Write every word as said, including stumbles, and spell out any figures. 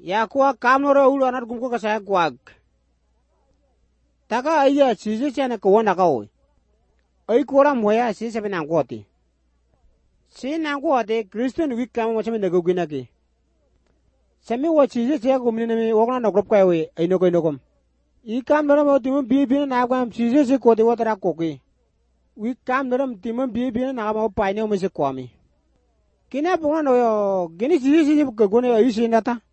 ya kuwa kamnora ulo anar gumko kasaya kwag. Taka aiya sisi chane kawana kaoy. Ay kora moya sisi sabi nangkote. Si nangkote Christian week kama mo sami nagugina ki. Sami wa sisi siya kumini nami wakna nagrop kaya we ay noko inokom. Ikam naram o timon bibi na nakam sisi si kote watara koki. Week kam naram timon bibi na nakam o paine o misi kwami. Kina puna no yo gini sisi sisi kagone ayusi nata.